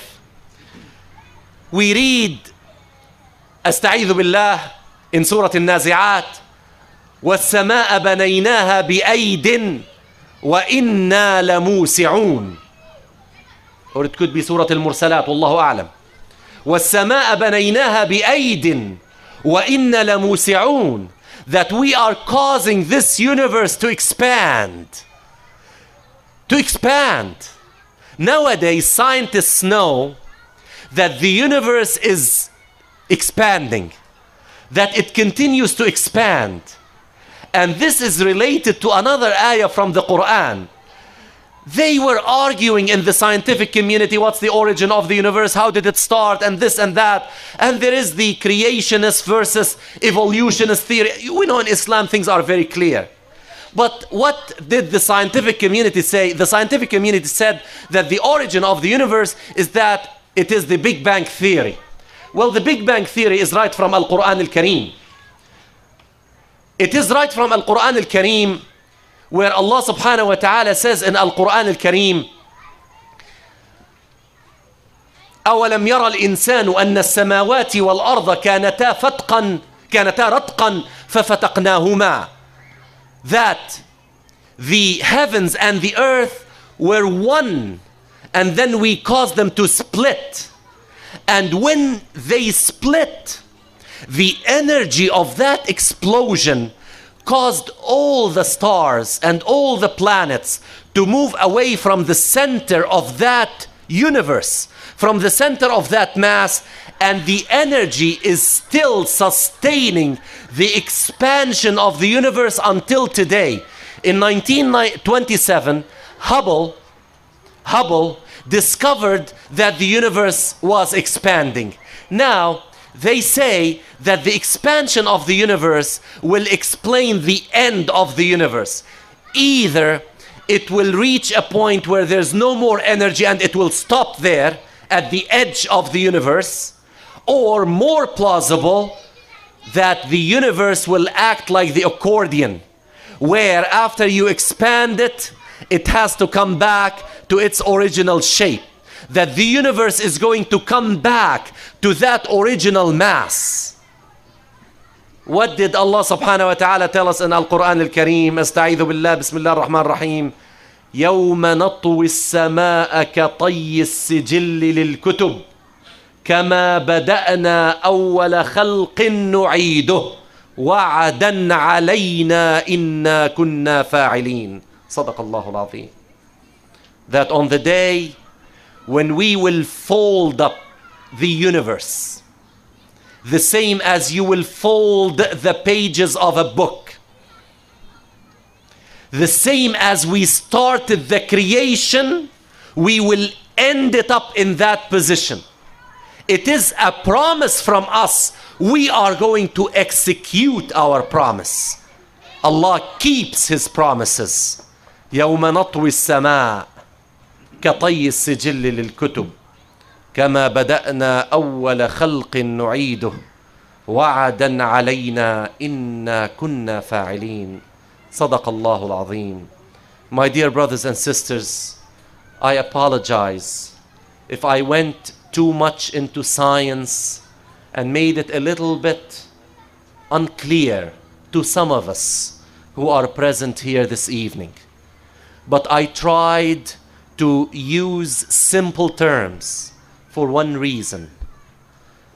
We read أستعيذ بالله in Surah Al-Nazi'at, وَالسَّمَاءَ بَنَيْنَاهَا بِأَيْدٍ وَإِنَّا لَمُوسِعُونَ. Or it could be Surah Al-Mursalat, Wallahu A'lam. وَالسَّمَاءَ بَنَيْنَاهَا بِأَيْدٍ وَإِنَّا لَمُوسِعُونَ. That we are causing this universe to expand. To expand. Nowadays, scientists know that the universe is expanding, that it continues to expand. And this is related to another ayah from the Quran. They were arguing in the scientific community, what's the origin of the universe, how did it start, and this and that. And there is the creationist versus evolutionist theory. We know in Islam things are very clear. But what did the scientific community say? The scientific community said that the origin of the universe is that it is the Big Bang theory. Well, the Big Bang theory is right from Al-Quran Al-Kareem. It is right from Al-Quran Al-Kareem, where Allah subhanahu wa ta'ala says in Al-Quran Al-Kareem, أَوَلَمْ يَرَ الْإِنسَانُ أَنَّ السَّمَاوَاتِ وَالْأَرْضَ كَانَتَا رَتْقًا فَفَتَقْنَاهُمَا. That the heavens and the earth were one, and then we caused them to split. And when they split, the energy of that explosion caused all the stars and all the planets to move away from the center of that universe, from the center of that mass, and the energy is still sustaining the expansion of the universe until today. In 1927, Hubble discovered that the universe was expanding. Now, they say that the expansion of the universe will explain the end of the universe. Either it will reach a point where there's no more energy and it will stop there at the edge of the universe, or more plausible, that the universe will act like the accordion, where after you expand it, it has to come back to its original shape. That the universe is going to come back to that original mass. What did Allah subhanahu wa ta'ala tell us in Al-Quran Al-Kareem? Asta'idhu billah, bismillah ar-Rahman ar-Rahim. يَوْمَ نَطْوِي السَّمَاءَ كَطَيِّ السِّجِلِّ لِلْكُتُبِ كَمَا بَدَأْنَا أَوَّلَ خَلْقٍ نُعِيدُهُ وَعَدًا عَلَيْنَا إِنَّا كُنَّا فَاعِلِينَ. صدق الله العظيم. That on the day when we will fold up the universe, the same as you will fold the pages of a book, the same as we started the creation, we will end it up in that position. It is a promise from us. We are going to execute our promise. Allah keeps His promises. يوم نطوي السماء كطي السجل للكتب كما بدأنا أول خلق نعيده وعدا علينا إنا كنا فاعلين. صدق الله العظيم. My dear brothers and sisters, I apologize if I went too much into science and made it a little bit unclear to some of us who are present here this evening. But I tried to use simple terms for one reason.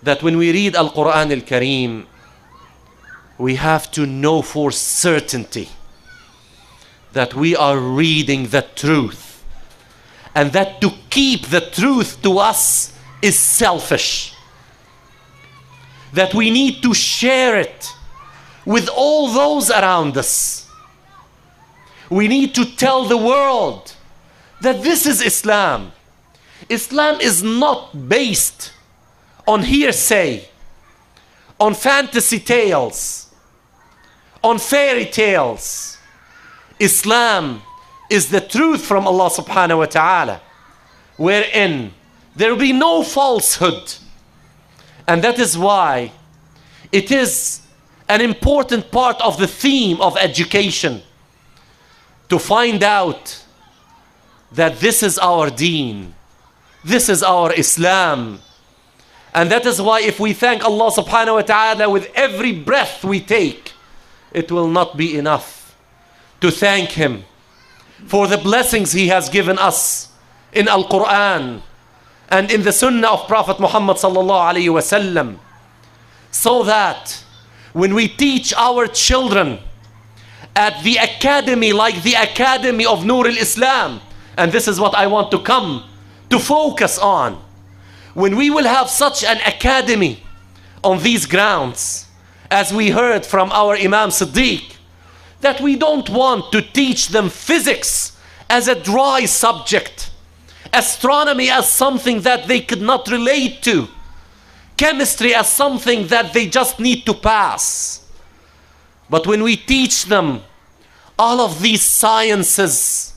that when we read Al-Quran Al-Kareem, we have to know for certainty that we are reading the truth, and that to keep the truth to us is selfish. That we need to share it with all those around us. We need to tell the world that this is Islam. Islam is not based on hearsay, on fantasy tales, on fairy tales. Islam is the truth from Allah subhanahu wa ta'ala, wherein there will be no falsehood. And that is why it is an important part of the theme of education to find out that this is our deen, this is our Islam. And that is why if we thank Allah subhanahu wa ta'ala with every breath we take, it will not be enough to thank Him for the blessings He has given us in Al-Quran and in the Sunnah of Prophet Muhammad sallallahu alayhi wa sallam, so that when we teach our children at the academy, like the Academy of Nur al-Islam, and this is what I want to come to focus on, when we will have such an academy on these grounds, as we heard from our Imam Siddiq, that we don't want to teach them physics as a dry subject, astronomy as something that they could not relate to, chemistry as something that they just need to pass. But when we teach them all of these sciences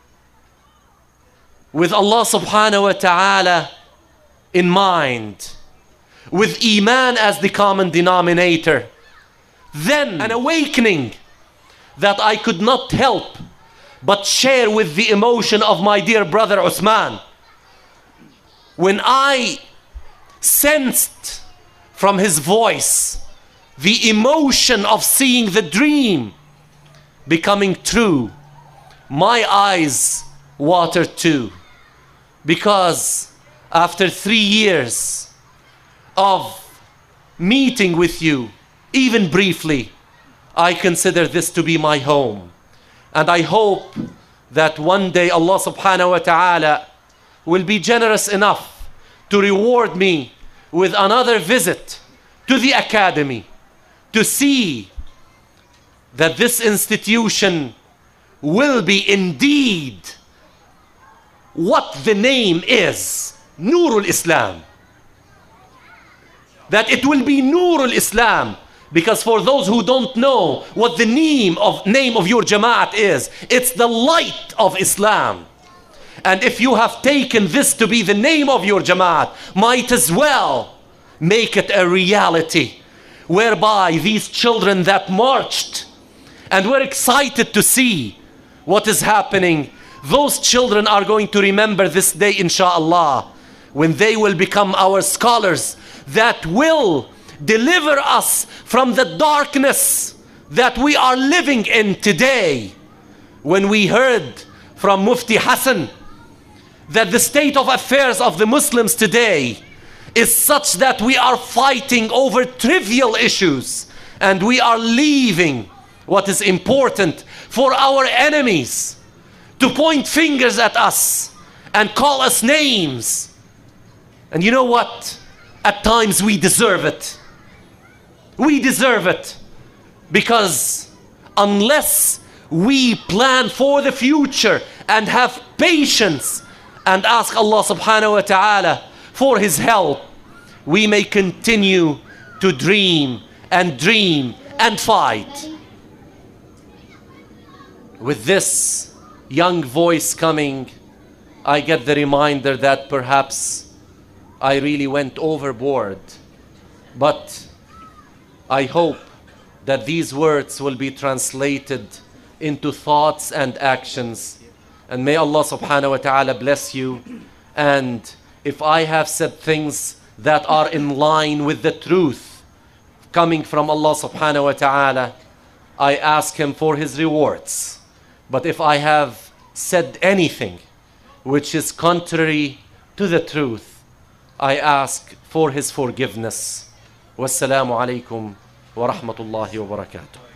with Allah subhanahu wa ta'ala in mind, with Iman as the common denominator, then an awakening that I could not help but share with the emotion of my dear brother Uthman, when I sensed from his voice the emotion of seeing the dream becoming true, my eyes watered too. Because after 3 years of meeting with you, even briefly, I consider this to be my home. And I hope that one day Allah subhanahu wa ta'ala will be generous enough to reward me with another visit to the academy, to see that this institution will be indeed what the name is, Nurul Islam. That it will be Nurul Islam. Because for those who don't know what the name of your Jamaat is, it's the light of Islam. And if you have taken this to be the name of your Jamaat, might as well make it a reality, whereby these children that marched and were excited to see what is happening, those children are going to remember this day, inshallah, when they will become our scholars that will deliver us from the darkness that we are living in today. When we heard from Mufti Hassan that the state of affairs of the Muslims today is such that we are fighting over trivial issues, and we are leaving what is important for our enemies to point fingers at us and call us names. And you know what? At times we deserve it. We deserve it, because unless we plan for the future and have patience and ask Allah subhanahu wa ta'ala for His help, we may continue to dream and fight. With this young voice coming, I get the reminder that perhaps I really went overboard. But I hope that these words will be translated into thoughts and actions. And may Allah subhanahu wa ta'ala bless you. And if I have said things that are in line with the truth coming from Allah subhanahu wa ta'ala, I ask Him for His rewards. But if I have said anything which is contrary to the truth, I ask for his forgiveness. Wassalamu alaikum wa rahmatullahi wa barakatuh.